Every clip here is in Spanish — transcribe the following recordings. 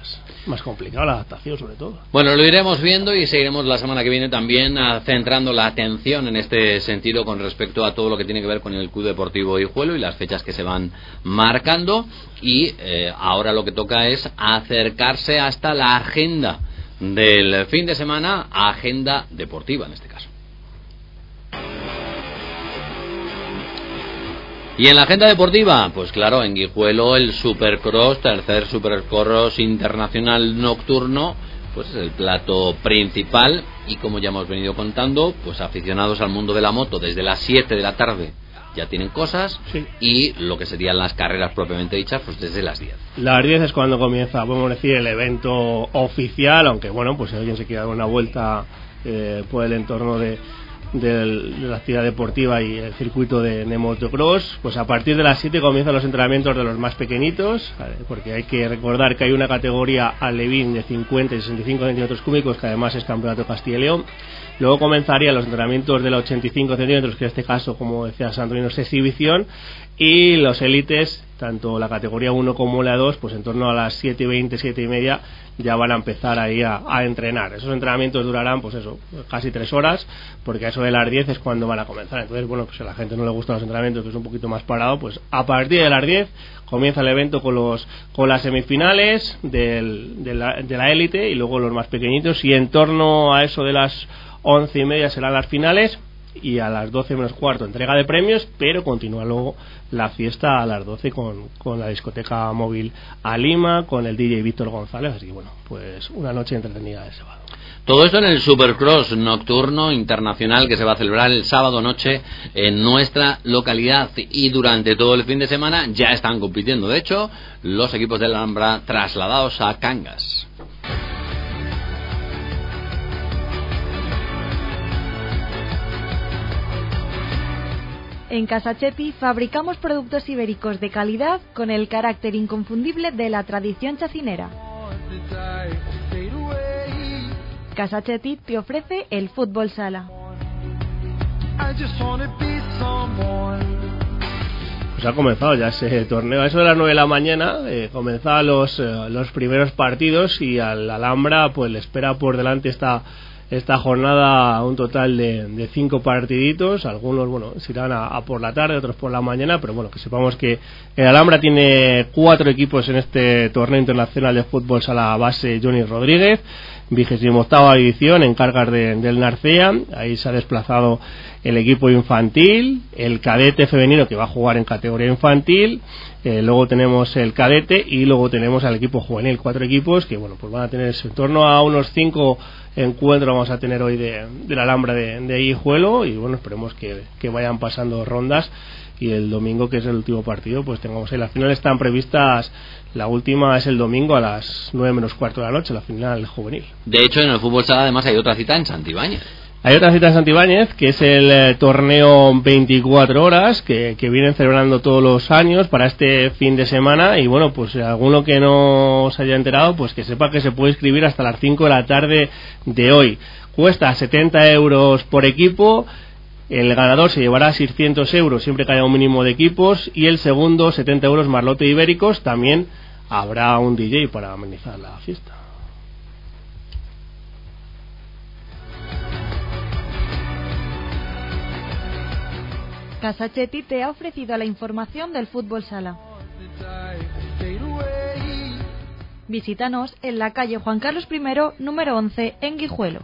más complicado la adaptación, sobre todo. Bueno, lo iremos viendo y seguiremos la semana que viene también centrando la atención en este sentido con respecto a todo lo que tiene que ver con el Club Deportivo Guijuelo y las fechas que se van marcando. Y ahora lo que toca es acercarse hasta la agenda del fin de semana, agenda deportiva en este caso. Y en la agenda deportiva, pues claro, en Guijuelo el Supercross, tercer Supercross internacional nocturno, pues es el plato principal. Y como ya hemos venido contando, pues aficionados al mundo de la moto desde las 7 de la tarde ya tienen cosas, sí. Y lo que serían las carreras propiamente dichas, pues desde las 10. Las 10 es cuando comienza, podemos decir, el evento oficial, aunque bueno, pues si alguien se quiere dar una vuelta por el entorno de la actividad deportiva y el circuito de motocross, pues a partir de las 7 comienzan los entrenamientos de los más pequeñitos, porque hay que recordar que hay una categoría alevín de 50 y 65 centímetros cúbicos, que además es campeonato de Castilla y León. Luego comenzarían los entrenamientos de los 85 centímetros, que en este caso, como decía Sandrino, es exhibición, y los élites, tanto la categoría 1 como la 2, pues en torno a las 7:20, 7:30 ya van a empezar ahí a entrenar. Esos entrenamientos durarán, pues eso, casi 3 horas, porque a eso de las 10 es cuando van a comenzar. Entonces, bueno, pues si a la gente no le gustan los entrenamientos, que es un poquito más parado, pues a partir de las 10 comienza el evento con las semifinales de la élite y luego los más pequeñitos, y en torno a eso de las 11:30 serán las finales, y a las 12 menos cuarto entrega de premios, pero continúa luego la fiesta a las 12 con la discoteca móvil a Lima, con el DJ Víctor González. Así que bueno, pues una noche entretenida de sábado. Todo esto en el Supercross nocturno internacional que se va a celebrar el sábado noche en nuestra localidad, y durante todo el fin de semana ya están compitiendo, de hecho, los equipos de la Alhambra trasladados a Cangas. En Casa Chepi fabricamos productos ibéricos de calidad con el carácter inconfundible de la tradición chacinera. Casa Chepi te ofrece el fútbol sala. Pues ha comenzado ya ese torneo. A eso de las 9 de la mañana comenzaban los primeros partidos, y al Alhambra pues le espera por delante esta jornada un total de 5 partiditos. Algunos, bueno, se irán a por la tarde, otros por la mañana, pero bueno, que sepamos que el Alhambra tiene 4 equipos en este torneo internacional de fútbol sala base Johnny Rodríguez, 28ª edición en cargas del Narcea. Ahí se ha desplazado el equipo infantil, el cadete femenino, que va a jugar en categoría infantil, luego tenemos el cadete y luego tenemos al equipo juvenil. 4 equipos que, bueno, pues van a tener en torno a unos 5 encuentros vamos a tener hoy de la Alhambra de Guijuelo, y bueno, esperemos que vayan pasando rondas, y el domingo, que es el último partido, pues tengamos ahí. Las finales están previstas, la última es el domingo a las 9 menos cuarto de la noche, la final juvenil. De hecho, en el fútbol sala además hay otra cita en Santibáñez. Hay otra cita en Santibáñez, que es el torneo 24 horas, que vienen celebrando todos los años para este fin de semana. Y bueno, pues alguno que no se haya enterado, pues que sepa que se puede inscribir hasta las 5 de la tarde de hoy. Cuesta 70 euros por equipo. El ganador se llevará 600 euros siempre que haya un mínimo de equipos, y el segundo 70 euros más lote ibéricos. También habrá un DJ para amenizar la fiesta. Casa Chepi te ha ofrecido la información del fútbol sala. Visítanos en la calle Juan Carlos I, número 11, en Guijuelo.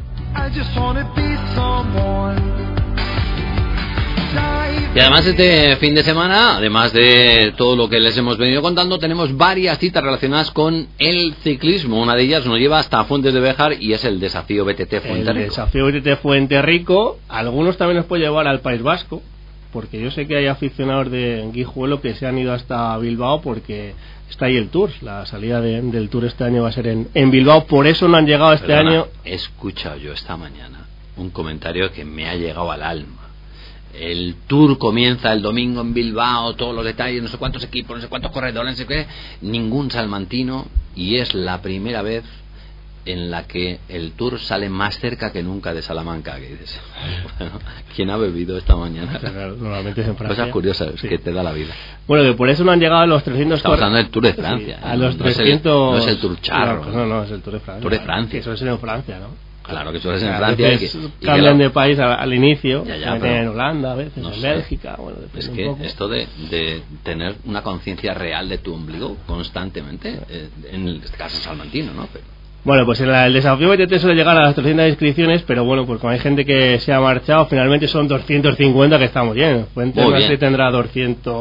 Y además este fin de semana, además de todo lo que les hemos venido contando, tenemos varias citas relacionadas con el ciclismo. Una de ellas nos lleva hasta Fuentes de Béjar, y es el desafío BTT Fuenterrico. El desafío BTT Fuenterrico. Algunos también nos puede llevar al País Vasco, porque yo sé que hay aficionados de Guijuelo que se han ido hasta Bilbao, porque está ahí el Tour. La salida del Tour este año va a ser en Bilbao, por eso no han llegado este año. He escuchado yo esta mañana un comentario que me ha llegado al alma. El Tour comienza el domingo en Bilbao, todos los detalles, no sé cuántos equipos, no sé cuántos corredores, no sé qué, ningún salmantino, y es la primera vez en la que el Tour sale más cerca que nunca de Salamanca, que dices, bueno, ¿quién ha bebido esta mañana? Claro, normalmente es en Francia. Cosas curiosas sí, que te da la vida. Bueno, que por eso no han llegado a los 300. Estamos hablando del Tour de Francia. Sí, a los no 300. No es el Tour Charro. No, es el Tour de Francia. Tour de Francia. Que suele ser en Francia, ¿no? Claro que suele ser en Francia. Y cambian de país al inicio. Ya, en Holanda, a veces, no en sé. Bélgica. Bueno, es que un poco. esto de tener una conciencia real de tu ombligo constantemente, en este caso salmantino, ¿no? Pero... Bueno, pues el desafío BTT suele llegar a las 300 inscripciones, pero bueno, pues como hay gente que se ha marchado, finalmente son 250 que estamos bien. Fuentes no sé, tendrá 200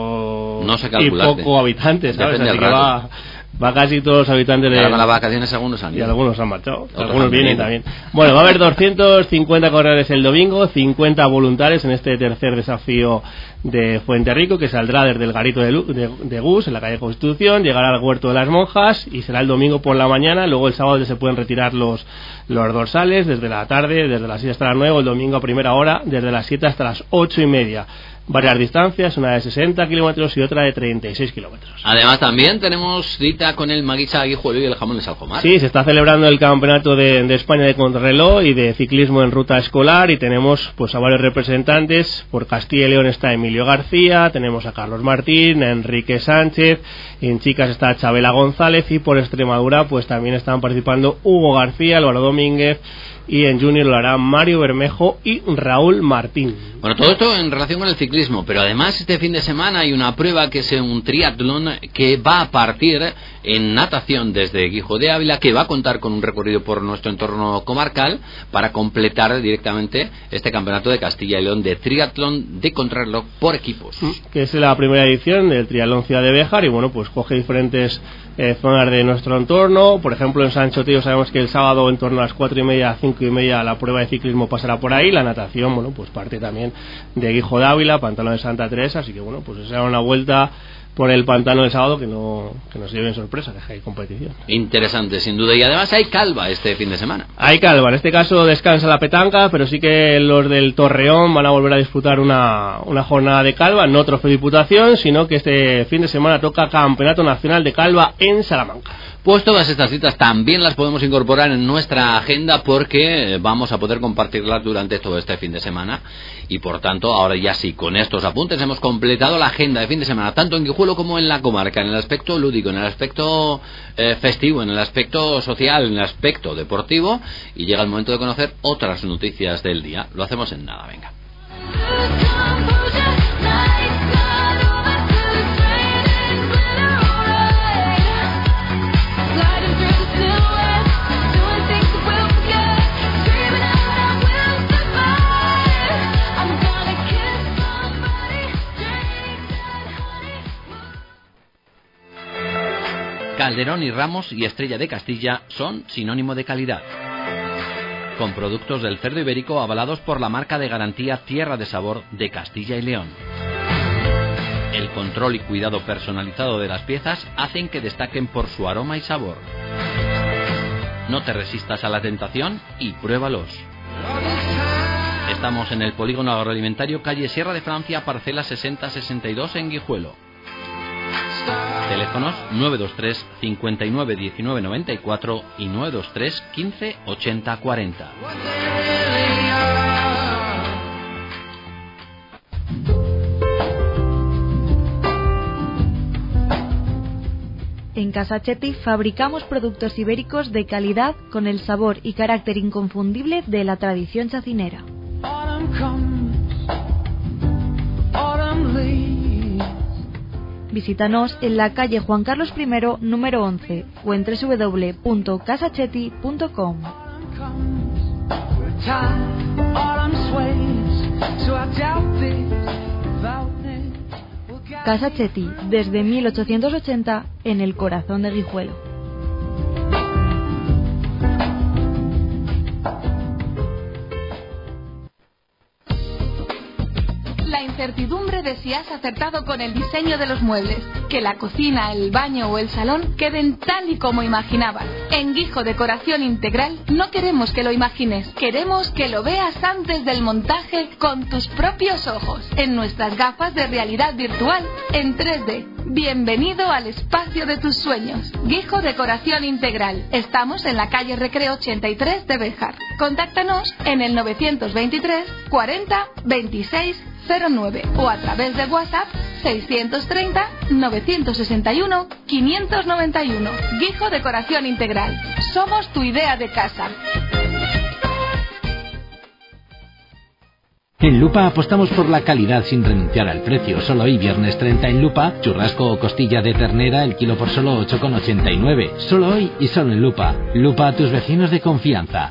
no sé y poco habitantes, ¿sabes? Así que va casi todos los habitantes de... las vacaciones algunos han ido. Y algunos han marchado. Algunos vienen también. Bueno, va a haber 250 corredores el domingo, 50 voluntarios en este tercer desafío de Fuenterrico, que saldrá desde el Garito de Gus, en la calle Constitución, llegará al Huerto de las Monjas y será el domingo por la mañana. Luego el sábado se pueden retirar los dorsales desde la tarde, desde las 6 hasta las 9, el domingo a primera hora, desde las 7 hasta las 8:30. Varias distancias, una de 60 kilómetros y otra de 36 kilómetros. Además también tenemos cita con el Maguisa Guijuelo y el Jamón de Salgomar. Sí, se está celebrando el campeonato de España de contrarreloj y de ciclismo en ruta escolar, y tenemos pues a varios representantes. Por Castilla y León está Emilio García, tenemos a Carlos Martín, a Enrique Sánchez, en chicas está Chabela González, y por Extremadura pues también están participando Hugo García, Álvaro Domínguez, y en junior lo harán Mario Bermejo y Raúl Martín. Bueno, todo esto en relación con el ciclismo, pero además este fin de semana hay una prueba que es un triatlón que va a partir en natación desde Guijo de Ávila, que va a contar con un recorrido por nuestro entorno comarcal para completar directamente este campeonato de Castilla y León de triatlón de contrarreloj por equipos. Que es la primera edición del triatlón Ciudad de Béjar, y bueno, pues coge diferentes zonas de nuestro entorno. Por ejemplo, en Sancho Tío sabemos que el sábado en torno a las 4:30, 5:30 la prueba de ciclismo pasará por ahí. La natación, bueno, pues parte también de Guijo de Ávila, Pantano de Santa Teresa, así que bueno, pues será una vuelta por el pantano del sábado que nos lleven sorpresa, que hay competición. Interesante, sin duda. Y además hay calva este fin de semana. Hay calva, en este caso descansa la petanca, pero sí que los del Torreón van a volver a disputar una jornada de calva, no trofeo de diputación, sino que este fin de semana toca Campeonato Nacional de Calva en Salamanca. Pues todas estas citas también las podemos incorporar en nuestra agenda, porque vamos a poder compartirlas durante todo este fin de semana, y por tanto ahora ya sí, con estos apuntes hemos completado la agenda de fin de semana, tanto en Guijuelo como en la comarca, en el aspecto lúdico, en el aspecto festivo, en el aspecto social, en el aspecto deportivo, y llega el momento de conocer otras noticias del día. Lo hacemos en nada, venga. Calderón y Ramos y Estrella de Castilla son sinónimo de calidad. Con productos del cerdo ibérico avalados por la marca de garantía Tierra de Sabor de Castilla y León. El control y cuidado personalizado de las piezas hacen que destaquen por su aroma y sabor. No te resistas a la tentación y pruébalos. Estamos en el Polígono Agroalimentario, calle Sierra de Francia, parcela 6062 en Guijuelo. Teléfonos 923 59 19 94 y 923 15 80 40. En Casa Chepi fabricamos productos ibéricos de calidad con el sabor y carácter inconfundible de la tradición chacinera. Visítanos en la calle Juan Carlos I, número 11, o en www.casachetti.com. Casa Chetti, desde 1880, en el corazón de Guijuelo. La incertidumbre de si has acertado con el diseño de los muebles, que la cocina, el baño o el salón queden tal y como imaginabas. En Guijo Decoración Integral no queremos que lo imagines, queremos que lo veas antes del montaje con tus propios ojos, en nuestras gafas de realidad virtual en 3D. Bienvenido al espacio de tus sueños. Guijo Decoración Integral. Estamos en la calle Recreo 83 de Béjar. Contáctanos en el 923 40 26 09 o a través de WhatsApp 630 961 591. Guijo Decoración Integral. Somos tu idea de casa. En Lupa apostamos por la calidad sin renunciar al precio. Solo hoy, viernes 30 en Lupa, churrasco o costilla de ternera, el kilo por solo 8,89. Solo hoy y solo en Lupa. Lupa, tus vecinos de confianza.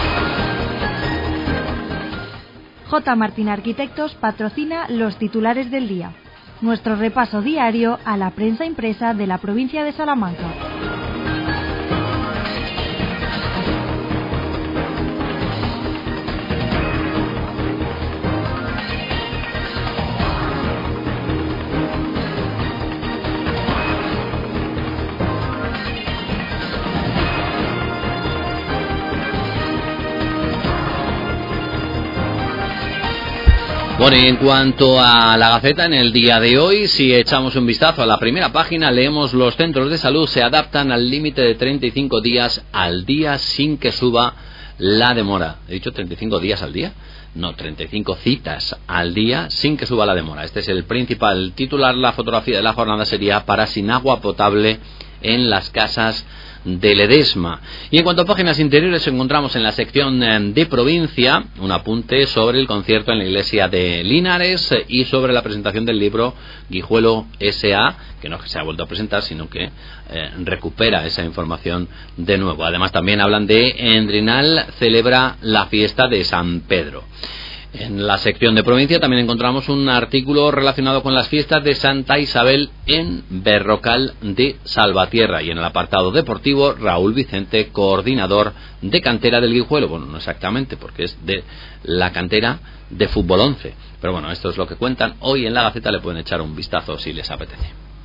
J. Martín Arquitectos patrocina los titulares del día. Nuestro repaso diario a la prensa impresa de la provincia de Salamanca. Bueno, y en cuanto a la Gaceta, en el día de hoy, si echamos un vistazo a la primera página, leemos: los centros de salud se adaptan al límite de 35 días al día sin que suba la demora. ¿He dicho 35 días al día? No, 35 citas al día sin que suba la demora. Este es el principal titular. La fotografía de la jornada sería: para sin agua potable en las casas de Ledesma. Y en cuanto a páginas interiores, encontramos en la sección de provincia un apunte sobre el concierto en la iglesia de Linares y sobre la presentación del libro Guijuelo S.A., que no se ha vuelto a presentar, sino que recupera esa información de nuevo. Además, también hablan de Endrinal celebra la fiesta de San Pedro. En la sección de provincia también encontramos un artículo relacionado con las fiestas de Santa Isabel en Berrocal de Salvatierra. Y en el apartado deportivo, Raúl Vicente, coordinador de cantera del Guijuelo. Bueno, no exactamente, porque es de la cantera de Fútbol 11. Pero bueno, esto es lo que cuentan hoy en la Gaceta. Le pueden echar un vistazo si les apetece.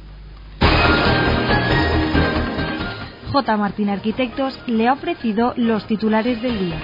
J. Martín Arquitectos le ha ofrecido los titulares del día.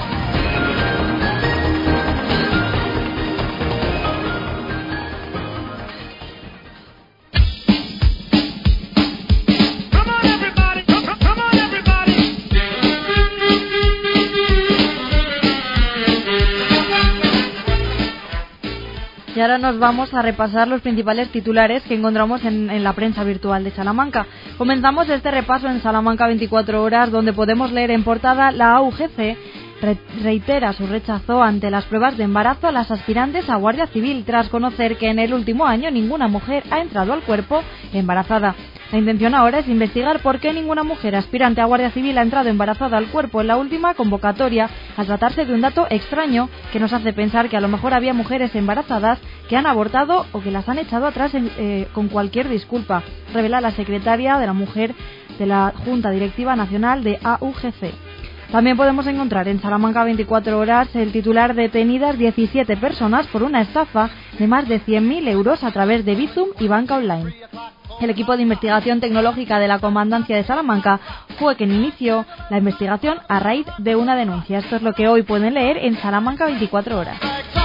Y ahora nos vamos a repasar los principales titulares que encontramos en la prensa virtual de Salamanca. Comenzamos este repaso en Salamanca 24 horas, donde podemos leer en portada: la AUGC reitera su rechazo ante las pruebas de embarazo a las aspirantes a Guardia Civil, tras conocer que en el último año ninguna mujer ha entrado al cuerpo embarazada. La intención ahora es investigar por qué ninguna mujer aspirante a Guardia Civil ha entrado embarazada al cuerpo en la última convocatoria, al tratarse de un dato extraño que nos hace pensar que a lo mejor había mujeres embarazadas que han abortado o que las han echado atrás con cualquier disculpa, revela la secretaria de la Mujer de la Junta Directiva Nacional de AUGC. También podemos encontrar en Salamanca 24 horas el titular: detenidas 17 personas por una estafa de más de 100.000 euros a través de Bizum y banca online. El equipo de investigación tecnológica de la Comandancia de Salamanca fue quien inició la investigación a raíz de una denuncia. Esto es lo que hoy pueden leer en Salamanca 24 horas.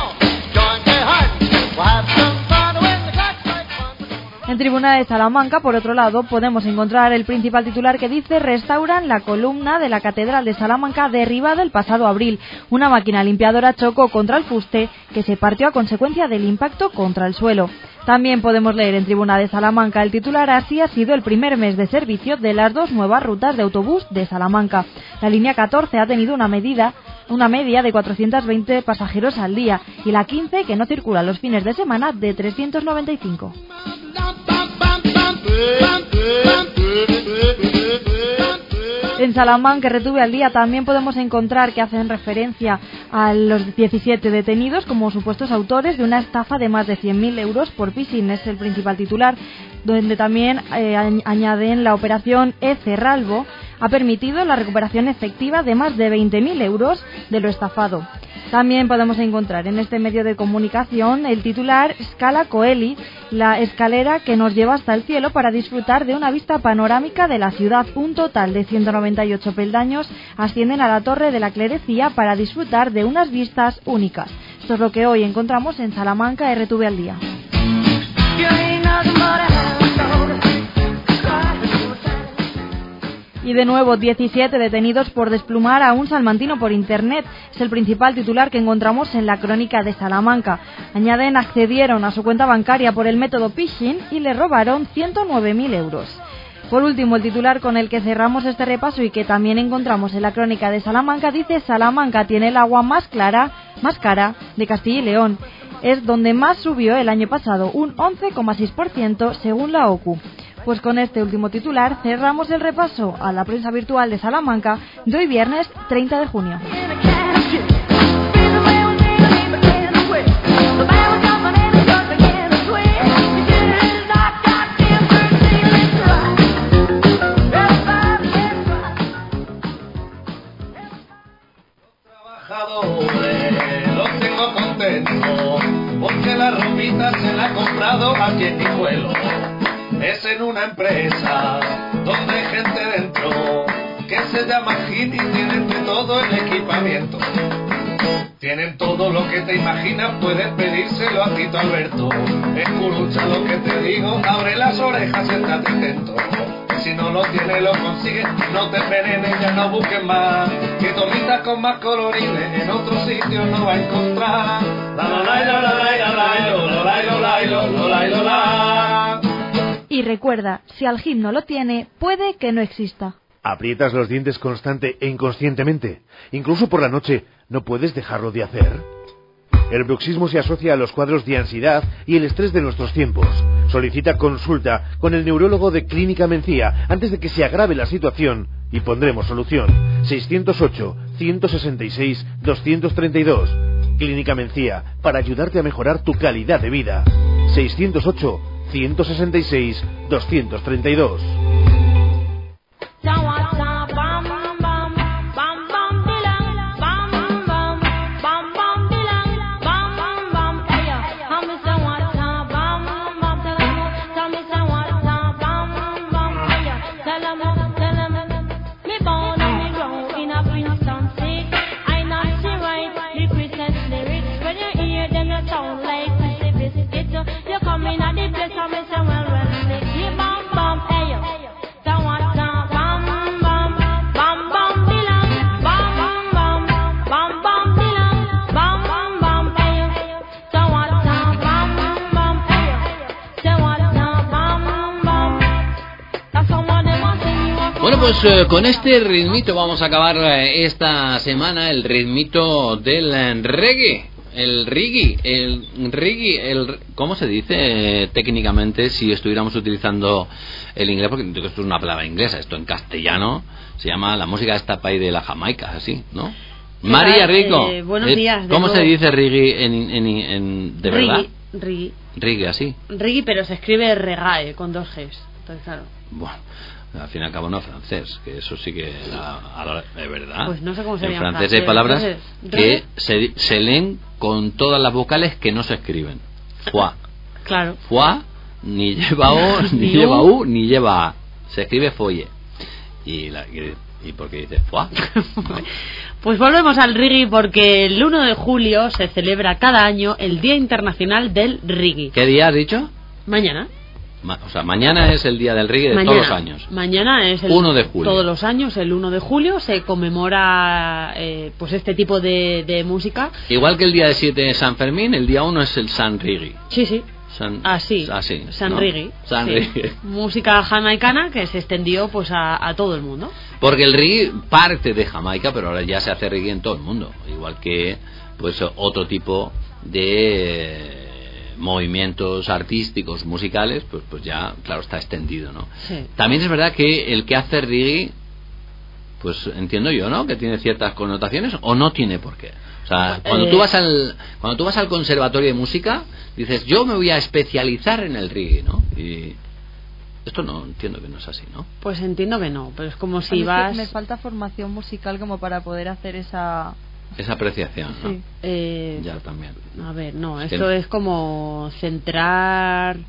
En Tribuna de Salamanca, por otro lado, podemos encontrar el principal titular que dice: restauran la columna de la Catedral de Salamanca derribada el pasado abril. Una máquina limpiadora chocó contra el fuste que se partió a consecuencia del impacto contra el suelo. También podemos leer en Tribuna de Salamanca el titular: así ha sido el primer mes de servicio de las dos nuevas rutas de autobús de Salamanca. La línea 14 ha tenido una media de 420 pasajeros al día y la 15, que no circula los fines de semana, de 395. En Salamanca, retuve al día, también podemos encontrar que hacen referencia a los 17 detenidos como supuestos autores de una estafa de más de 100.000 euros por phishing. Es el principal titular, donde también añaden: la operación Cerralbo ha permitido la recuperación efectiva de más de 20.000 euros de lo estafado. También podemos encontrar en este medio de comunicación el titular Scala Coeli, la escalera que nos lleva hasta el cielo para disfrutar de una vista panorámica de la ciudad. Un total de 198 peldaños ascienden a la Torre de la Clerecía para disfrutar de unas vistas únicas. Esto es lo que hoy encontramos en Salamanca, RTV al día. Y de nuevo, 17 detenidos por desplumar a un salmantino por Internet. Es el principal titular que encontramos en la crónica de Salamanca. Añaden, accedieron a su cuenta bancaria por el método phishing y le robaron 109.000 euros. Por último, el titular con el que cerramos este repaso y que también encontramos en la crónica de Salamanca dice: Salamanca tiene el agua más cara de Castilla y León. Es donde más subió el año pasado, un 11,6% según la OCU. Pues con este último titular cerramos el repaso a la prensa virtual de Salamanca de hoy viernes 30 de junio. Los tengo contentos porque la ropita se la ha comprado aquí en Guijuelo. Es en una empresa donde hay gente dentro que se llama Hit y tienen de todo el equipamiento. Tienen todo lo que te imaginas, puedes pedírselo a Tito Alberto. Escucha lo que te digo, abre las orejas, estate atento. Si no lo tienes, lo consigues, no te envenenes, ya no busques más. Que tomitas con más colorines en otros sitios no va a encontrar. Y recuerda, si al Hit no lo tiene, puede que no exista. ¿Aprietas los dientes constante e inconscientemente? Incluso por la noche, ¿no puedes dejarlo de hacer? El bruxismo se asocia a los cuadros de ansiedad y el estrés de nuestros tiempos. Solicita consulta con el neurólogo de Clínica Mencía antes de que se agrave la situación y pondremos solución. 608-166-232. Clínica Mencía, para ayudarte a mejorar tu calidad de vida. 608-166-232. Bueno, pues con este ritmito vamos a acabar esta semana, el ritmito del reggae. El reggae, ¿cómo se dice técnicamente si estuviéramos utilizando el inglés? Porque esto es una palabra inglesa, esto en castellano se llama la música de esta país de la Jamaica, así, ¿no? María Rico, buenos días. ¿Cómo se dice reggae en de verdad? Reggae, así. Reggae, pero se escribe regae con 2 Gs. Entonces, claro. Bueno, al fin y al cabo no francés, que eso sí que es verdad. Pues no sé cómo se llama. En francés hay palabras que se leen con todas las vocales que no se escriben. Foie. Claro. Foie ni lleva O, ni lleva U, ni lleva A. Se escribe folle. ¿Y por qué dice foie? ¿No? Pues volvemos al reggae porque el 1 de julio se celebra cada año el Día Internacional del Reggae. ¿Qué día has dicho? Mañana. O sea, mañana es el día del reggae de todos los años. Mañana es el 1 de julio. Todos los años, el 1 de julio, se conmemora pues este tipo de música. Igual que el día de 7 de San Fermín, el día 1 es el San Reggae. Sí. San Reggae. Música jamaicana que se extendió pues a todo el mundo. Porque el reggae parte de Jamaica, pero ahora ya se hace reggae en todo el mundo. Igual que pues otro tipo de movimientos artísticos, musicales, pues ya, claro, está extendido, ¿no? Sí. También es verdad que el que hace reggae, pues entiendo yo, ¿no? Que tiene ciertas connotaciones o no tiene por qué. O sea, cuando tú vas al conservatorio de música, dices, yo me voy a especializar en el reggae, ¿no? Y esto no entiendo que no es así, ¿no? Pues entiendo que no, pero es como si vas... Me falta formación musical como para poder hacer esa Esa apreciación, ¿no? Sí. Ya también. A ver, no, esto es como centrar...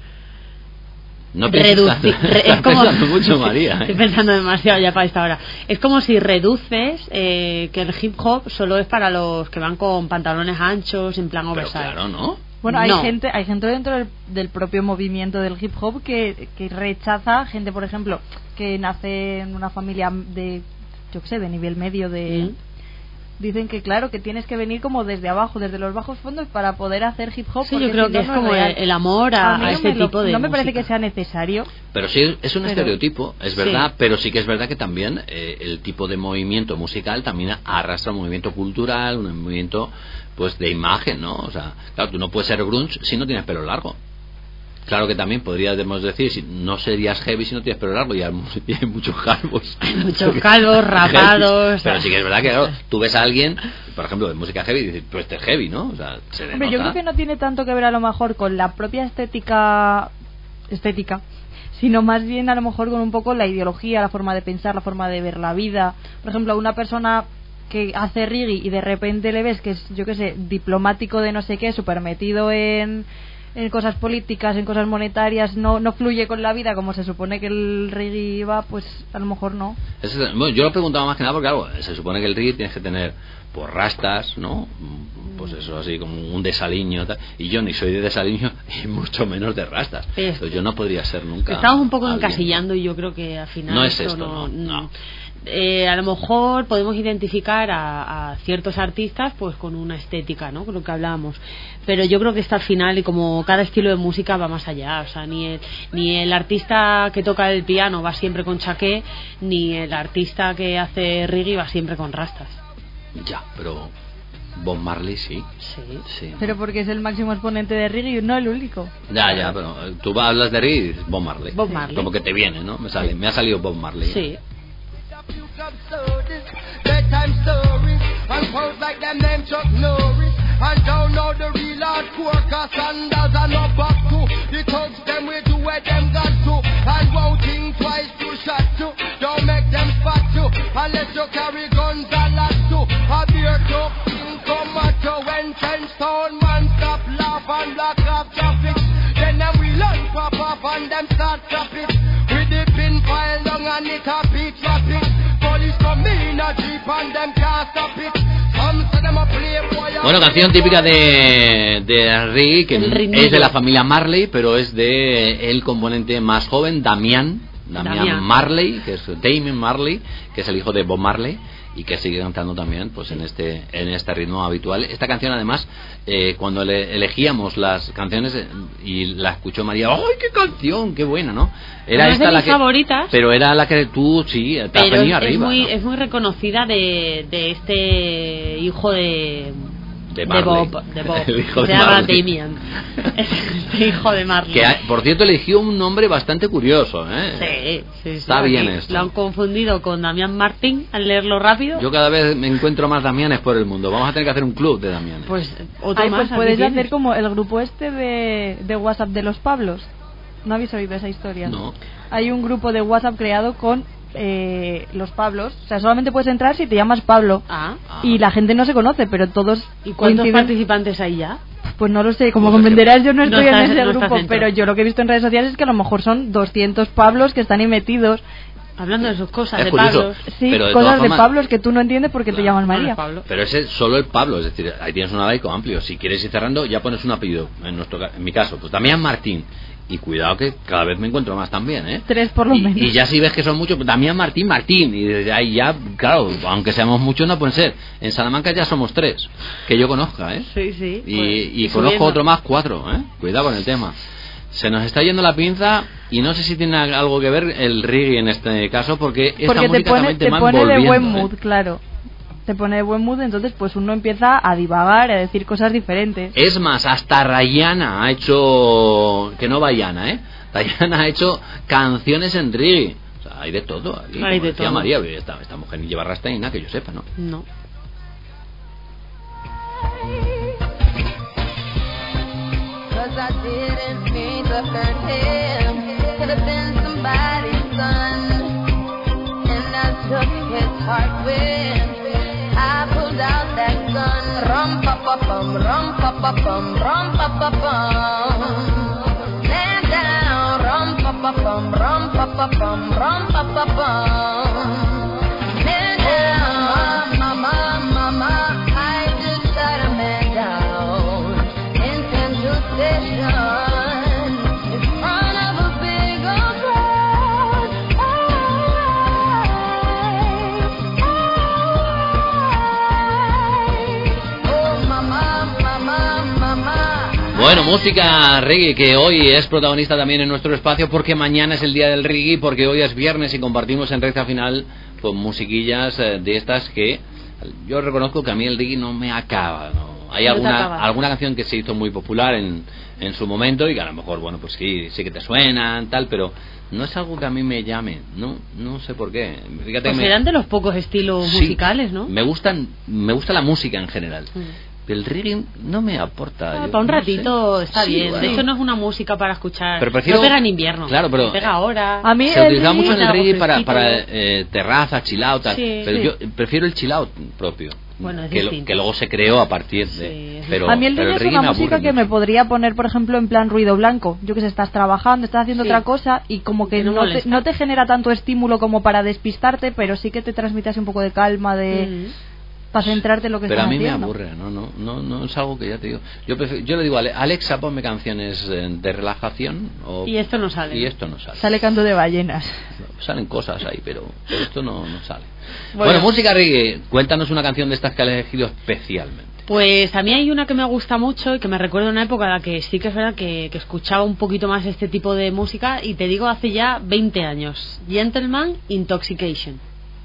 No reducir. Es como pensando mucho, María. Estoy pensando demasiado ya para esta hora. Es como si reduces que el hip hop solo es para los que van con pantalones anchos en plan oversize. Claro, ¿no? Bueno, hay gente dentro del propio movimiento del hip hop que rechaza gente, por ejemplo, que nace en una familia de, yo qué sé, de nivel medio de... Dicen que claro, que tienes que venir como desde abajo, desde los bajos fondos para poder hacer hip hop. Sí, yo creo que es como el amor a este tipo de no me parece música. que sea necesario. Pero sí, es un estereotipo, es verdad, pero sí que es verdad que también el tipo de movimiento musical también arrastra un movimiento cultural, un movimiento pues de imagen, ¿no? O sea, claro, tú no puedes ser grunge si no tienes pelo largo. Claro que también podríamos decir, si no serías heavy si no tienes pelo largo, y hay muchos calvos. Muchos calvos, rapados. Pero sí que es verdad que, claro, tú ves a alguien, por ejemplo, de música heavy, y dices, pues este es heavy, ¿no? O sea, se le Hombre, nota. yo creo que no tiene tanto que ver a lo mejor con la propia estética, sino más bien a lo mejor con un poco la ideología, la forma de pensar, la forma de ver la vida. Por ejemplo, una persona que hace reggae y de repente le ves que es, yo qué sé, diplomático de no sé qué, súper metido en cosas políticas, en cosas monetarias, no fluye con la vida como se supone que el reggae va, pues a lo mejor no. Bueno, yo lo preguntaba más que nada porque, claro, se supone que el reggae tienes que tener pues rastas, ¿no? Pues eso, así como un desaliño, tal. Y yo ni soy de desaliño y mucho menos de rastas. Entonces yo no podría ser nunca. Estamos un poco alguien, encasillando, y yo creo que al final no es esto, no. A lo mejor podemos identificar a ciertos artistas pues con una estética, ¿no? Con lo que hablábamos, pero yo creo que está al final, y como cada estilo de música va más allá, o sea, ni el artista que toca el piano va siempre con chaqué, ni el artista que hace reggae va siempre con rastas. Ya, pero Bob Marley sí. Pero porque es el máximo exponente de reggae, no el único. Ya, pero tú hablas de reggae y dices Bob Marley. Bob Marley. Como que te viene, ¿no? Me ha salido Bob Marley. Sí. Bedtime stories and pose like them name Chuck Norris. And don't know the real hardcore, cause sandals are not back to. The thugs them way to where them got to. And won't think twice to shot to. Don't make them spot you, unless you carry guns a lot to. A beer cup, come at you when 10 stone man stop, laugh and block off traffic. Then them we learn pop off and them start trap it. With the pin pile down and it a beat traffic. Bueno, canción típica de reggae, que es de la familia Marley, pero es de el componente más joven, Damian Marley, que es Damian Marley, que es el hijo de Bob Marley, y que sigue cantando también pues en este ritmo habitual. Esta canción, además, cuando elegíamos las canciones y la escuchó María, ¡ay, qué canción! ¡Qué buena!, ¿no? Era esta la que favoritas, pero era la que tú sí te has venido arriba, ¿no? Es muy reconocida de este hijo de Bob, el hijo se llama Damian. Este hijo de Marley, que por cierto eligió un nombre bastante curioso, ¿eh? Sí, está bien esto. Lo han confundido con Damián Martín al leerlo rápido. Yo cada vez me encuentro más Damianes por el mundo. Vamos a tener que hacer un club de Damianes. Pues otro más, pues puedes hacer como el grupo este de WhatsApp de los Pablos. ¿No habéis oído esa historia? No. Hay un grupo de WhatsApp creado con los Pablos. O sea, solamente puedes entrar si te llamas Pablo. Y la gente no se conoce, pero todos. ¿Y cuántos participantes hay ya? Pues no lo sé, como comprenderás, yo no estoy en ese grupo, pero yo lo que he visto en redes sociales es que a lo mejor son 200 Pablos que están ahí metidos. Hablando de sus cosas, de curioso, Pablos. Sí, cosas de Pablos que tú no entiendes porque te llamas María. Pero ese es solo el Pablo, es decir, ahí tienes un abanico amplio. Si quieres ir cerrando, ya pones un apellido. En mi caso, pues Damián Martín. Y cuidado que cada vez me encuentro más también, ¿eh? 3 por lo menos. Y ya si ves que son muchos, pues Damián Martín. Y desde ahí ya, claro, aunque seamos muchos, no pueden ser. En Salamanca ya somos 3, que yo conozca, ¿eh? Sí. Y conozco otro más, 4, ¿eh? Cuidado con el tema. Se nos está yendo la pinza y no sé si tiene algo que ver el reggae en este caso, porque esta música también te pone de buen mood, claro. Te pone de buen mood, entonces pues uno empieza a divagar, a decir cosas diferentes. Es más, hasta Rihanna ha hecho, que no Bayana, Rihanna ha hecho canciones en reggae. O sea, hay de todo aquí. Hay de todo. María, esta mujer ni lleva rasta ni nada que yo sepa, ¿no? No. I pulled out that rum pa pa bum, rum pa pa bum, rum pa pa bum. Man down, rum pa pa bum, rum pa pa bum, rum pa pa bum. Man down, mama, mama, I just shot a man down in Central Station in front of a big old crowd. Oh, mama, mama, mama. Bueno, música reggae que hoy es protagonista también en nuestro espacio porque mañana es el día del reggae, porque hoy es viernes y compartimos en recta final pues musiquillas de estas que yo reconozco que a mí el reggae no me acaba, ¿no? Hay alguna canción que se hizo muy popular en su momento y que a lo mejor, bueno, pues sí que te suenan, tal, pero no es algo que a mí me llame, no sé por qué. Fíjate, pues eran de los pocos estilos musicales, ¿no? Me gusta la música en general. El reggae no me aporta. Para un ratito está Sí, bien. bueno. De hecho, no es una música para escuchar. Pero prefiero- no pega en invierno. Claro, pero- pega ahora. A mí Se utilizaba mucho en el reggae algo para fresquito. terraza, chill out, tal. Sí, pero sí. yo prefiero el chill out propio. Bueno, es que distinto. luego se creó a partir de. Sí, pero, a mí el pero reggae es reggae una me música aburre que me mucho. podría poner, por ejemplo, en plan ruido blanco. Yo que sé, estás trabajando, estás haciendo Sí. otra cosa y como que Que no molesta. no te genera tanto estímulo como para despistarte, pero sí que te transmite así un poco de calma, para centrarte en lo que Pero a estás mí me haciendo. aburre, no es algo que ya te digo. Yo le digo a Alexa, ponme canciones de relajación. Y esto no sale. Y esto no sale. Sale canto de ballenas. Salen cosas ahí, pero esto no sale. Bueno. Bueno, música reggae. Cuéntanos una canción de estas que has elegido especialmente. Pues a mí hay una que me gusta mucho y que me recuerda una época en la que sí que es verdad que escuchaba un poquito más este tipo de música, y te digo hace ya 20 años. Gentleman Intoxication.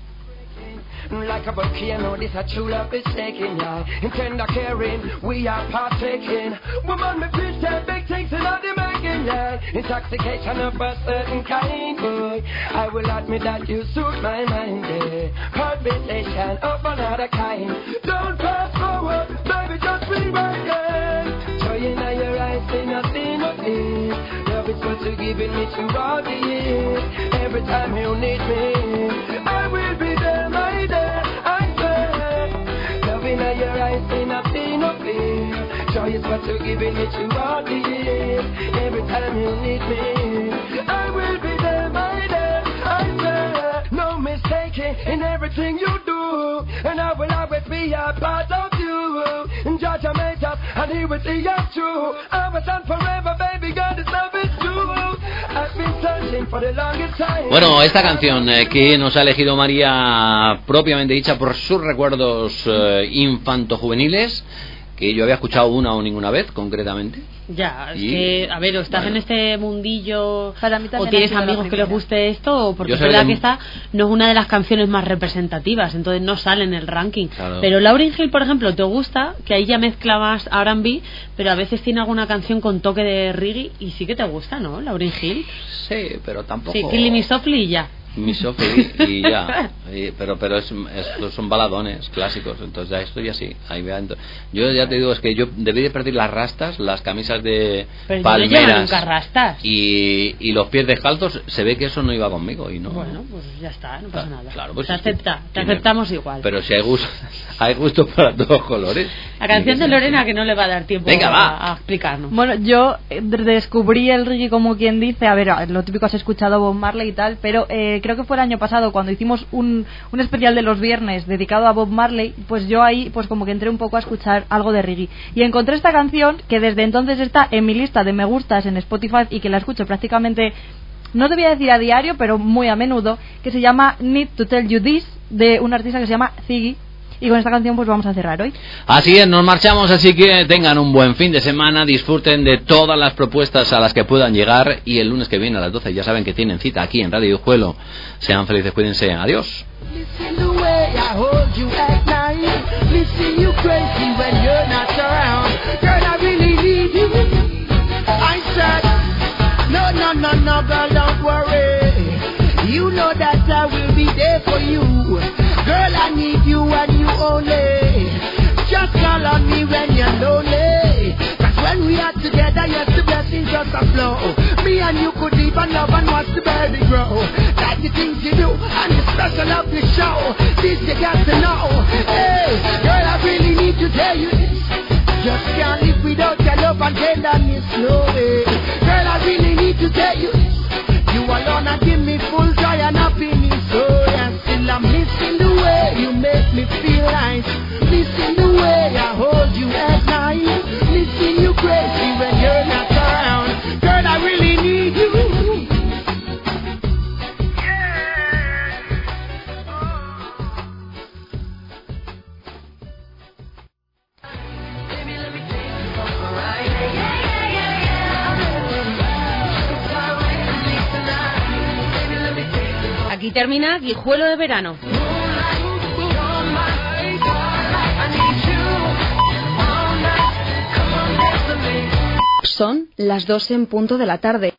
Like a volcano, this a true love is taking ya. In tender caring, we are partaking. Woman, me preach that big things in all the making, yeah. Intoxication of a certain kind, boy. I will admit that you suit my mind, yeah. Conversation of another kind. Don't fast forward, baby, just rewind, yeah. Joy in your eyes, say nothing, nothing. Love is what you're giving me throughout the years. Every time you need me, I will be there, my dear. I swear, loving in your eyes, say nothing, nothing. Joy is what you're giving me throughout the years. Every time you need me, I will be there, my dear. I swear, no mistaking in everything you do, and I will always be a part of you. And Judge I made up, and He will see us true. I was on forever, baby girl, this love is true. I've been searching for the longest time. Bueno, esta canción que nos ha elegido María, propiamente dicha por sus recuerdos infanto-juveniles, que yo había escuchado una o ninguna vez, concretamente. Ya, es Y, que, a ver, o estás bueno. en este mundillo Para mí o también tienes ha sido la amigos que les primera. guste esto, o porque Yo es soy verdad de- que esta no es una de las canciones más representativas, entonces no sale en el ranking. Claro. Pero Lauryn Hill, por ejemplo, te gusta, que ahí ya mezcla más R&B, pero a veces tiene alguna canción con toque de reggae y sí que te gusta, ¿no? Lauryn Hill. Sí, pero tampoco. Sí, Killing Me Softly y ya. Mi Sophie y ya. Pero estos son baladones clásicos, entonces ya estoy así. Ahí vea, yo ya te digo, es que yo debí de perder las rastas, las camisas de Pero yo no llevo palmeras nunca rastas. y los pies descalzos. Se ve que eso no iba conmigo y no. Bueno, pues ya está, no pasa nada. Claro, pues te es que acepta, te tiene- aceptamos igual. Pero si hay gusto para todos colores. La canción de Lorena que no le va a dar tiempo Venga, va. a explicarnos. Bueno, yo descubrí el reggae como quien dice, a ver, lo típico has escuchado Bob Marley y tal, pero creo que fue el año pasado cuando hicimos un especial de los viernes dedicado a Bob Marley, pues yo ahí pues como que entré un poco a escuchar algo de reggae y encontré esta canción que desde entonces está en mi lista de me gustas en Spotify y que la escucho prácticamente, no te voy a decir a diario, pero muy a menudo, que se llama Need to Tell You This, de un artista que se llama Ziggy. Y con esta canción pues vamos a cerrar hoy. Así es, nos marchamos, así que tengan un buen fin de semana, disfruten de todas las propuestas a las que puedan llegar y el lunes que viene a las 12 ya saben que tienen cita aquí en Radio Juelo. Sean felices, cuídense, adiós. Listen the way I hold you at night. Listen you crazy when you're not around. Girl, I really need you. I said, no, girl, don't worry. You know that I will be there for you. Girl, I need you and you only. Just call on me when you're lonely. 'Cause when we are together, yes, the blessings just a flow. Me and you could even love and watch the baby grow. That's the things you do and the special of the show. This you got to know. Hey, girl, I really need to tell you and tenderness, no way. Girl, I really need to tell you this. You alone are give me full joy and happiness. Oh, yeah, still I'm missing the way you make me feel nice. Missing the way I hold you at night. Missing you crazy when you're not around. Girl, I really need you. Aquí termina Guijuelo de verano. Son las 2 en punto de la tarde.